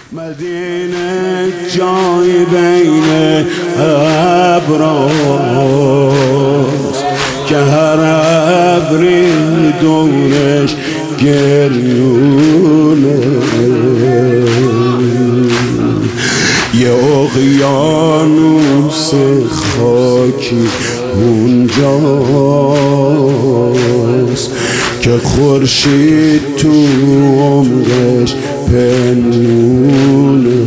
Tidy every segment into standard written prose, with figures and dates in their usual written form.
مدینه جای بین ابراست که هر ابری دورش گریونه، یه اقیانوس خاکی اونجاست که خورشید تو عمرش پنهونه.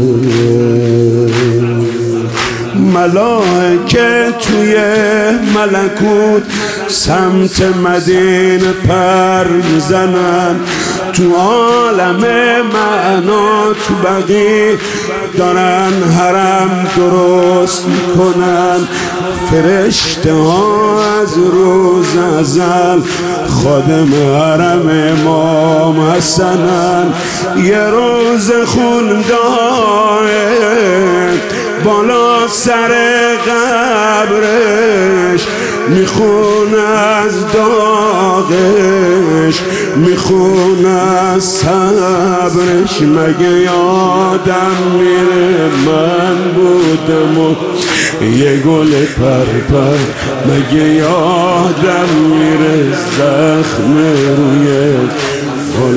ملائکه توی ملکوت سمت مدینه پر میزنن، تو عالم معنا تو بقیع دارن حرم درست میکنن. فرشته ها از روز ازل خادم حرم امام حسنن. یه روز خون داره بالا سر قبرش، میخون از داغش، میخون از صبرش. مگه یادم میره من بودم و یه گل پرپر، مگه یادم میره زخم روی گل،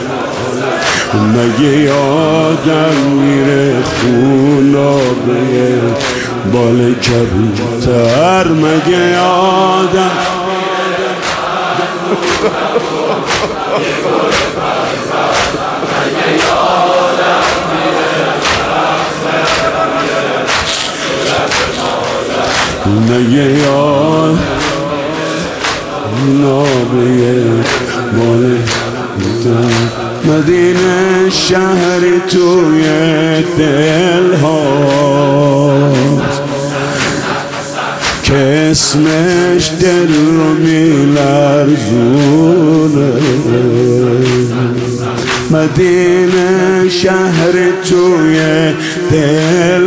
مگه یادم میره خونابه بال کبوتر، مگه یادم مگه یادم نابه بال مدینه شهری توی دل هاست که اسمش دل رو میلرزونه. مدینه شهری توی دل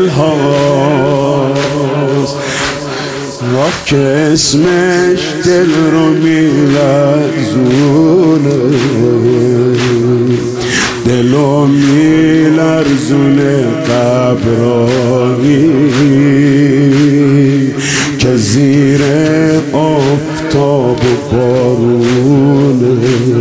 هاست که اسمش دل رو میلرزونه، دلو میلرزونه قبرانی که زیر آفتاب و بارونه.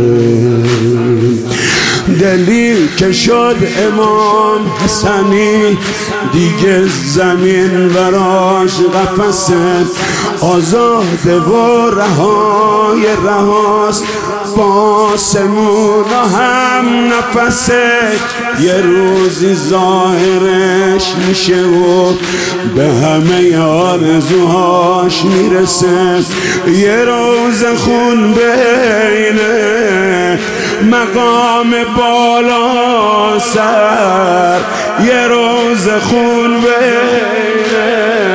دلی که شد امام حسنی دیگه زمین براش قفسه، آزاده و رهای رهاست با آسمون هم نفسه. یه روزی ظاهرش میشه و به همه آرزوهاش میرسه. یه روز خون بینه مقام بالا سر، یه روز خون بینه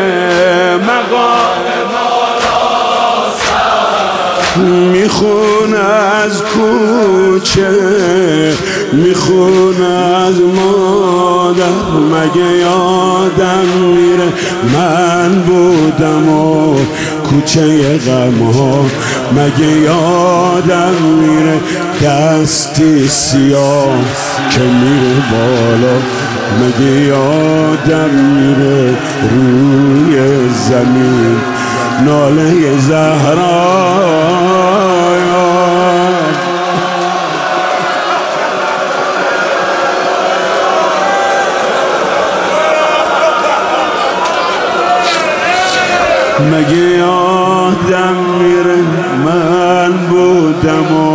مقام بالا سر. میخون از کوچه، میخون از مادر، مگه یادم میره من بودم و کوچه غم ها، مگه یادم میره دستی سیاه که میره بالا، مگه یادم میره روی زمین ناله زهرا. مگه یادم میره من بودم و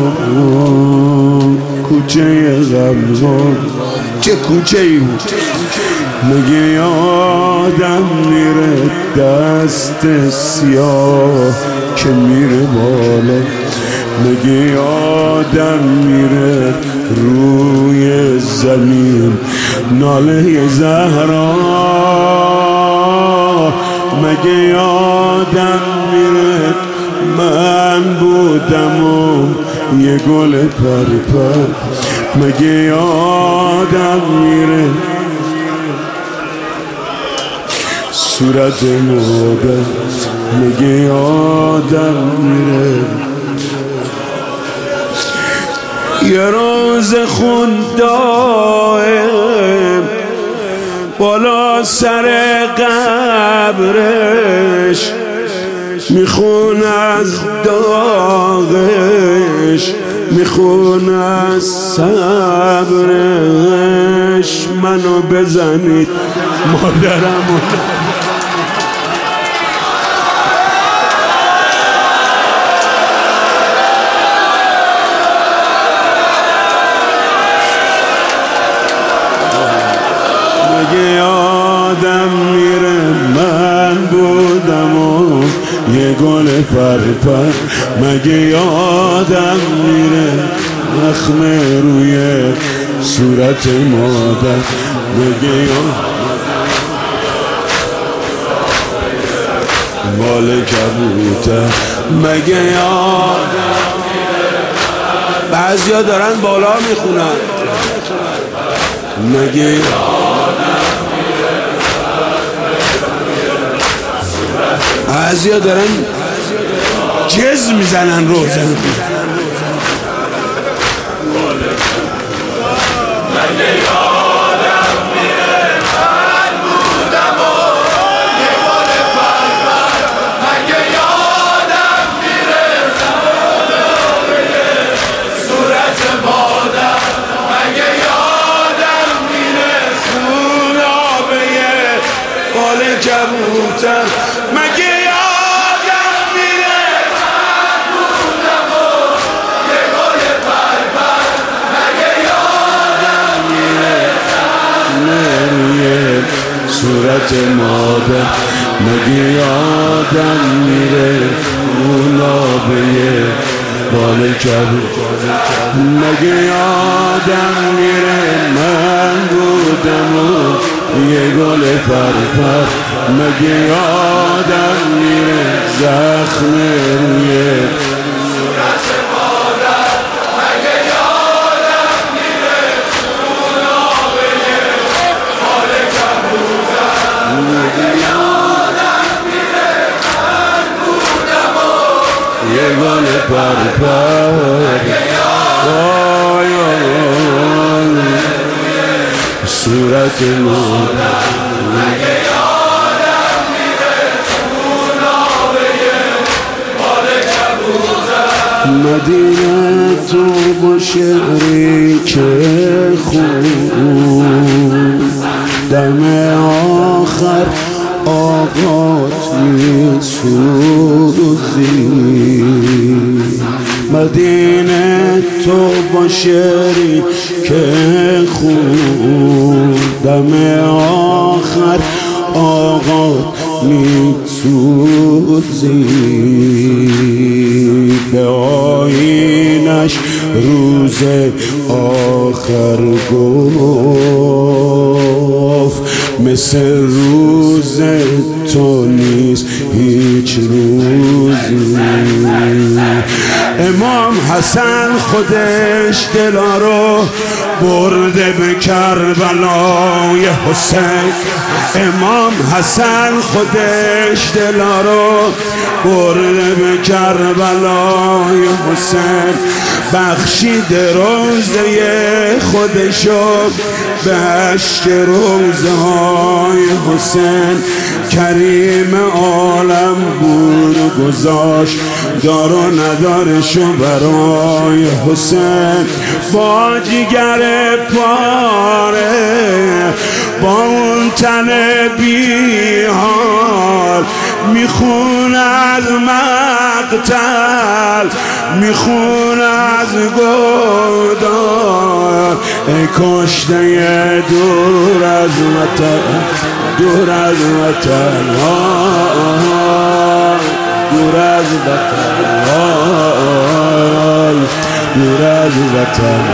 کوچه غمزان، چه کوچه ای بود. مگه یادم میره دست سیاه که میره بالا، مگه یادم میره روی زمین ناله زهرا. مگه یادم میره من بودم و یه گل پرپر، مگه یادم میره صورت مادر، مگه یادم میره یه روز خون داره بالا سر قبرش میخون از داغش، میخون از صبرش. منو بزنید مادرمو یادم میره من بودم و یه گل پرپر. مگه یادم میره زخم روی صورت مادر. مگه بال کبوتر. مگه یادم میره. بعضیا دارن بالا میخونن. مگه بعضیا دارن جز میزنن روزن. کبوتر. مگه یادم میره من بودم و یه گل پرپر. مگه یادم میره روی صورت مادر. مگه یادم میره اون آبه بال کبوتر. مگه یادم میره من بودم و یه گل پرپر. مگه یادم میره زخم روی صورت مادر. مگه یادم میره اون آبه بال کبوتر. مگه یادم میره من بودم و یه گل پرپر. صورت مادر. مگه یادم میره اون آبه بال کبوتر. مدینه تو با شعری که خون دم آخر آقات میسوزی. مدینه تو با شعری که خون دم آخر آقات میسوزی. به آیینش روز آخر گفت مثل روز تو نیست هیچ روزی. امام حسن خودش دلا رو برده به کربلای حسین. امام حسن خودش دلا رو برده به کربلای حسین. بخشید روزه خودشو به اشک روزه های حسین. کریم عالم بود گذاشت دار و ندارشو برای حسین. با جگر پاره با اون تن بیحال میخون از مقتل، میخون از گودار. ای کشته دور از وطن، دور از وطن، دور از وطن، دور از وطن.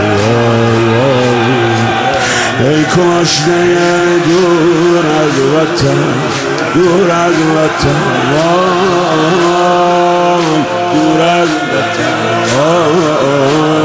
ای کشته دور از وطن، دور از وطن، دور از وطن.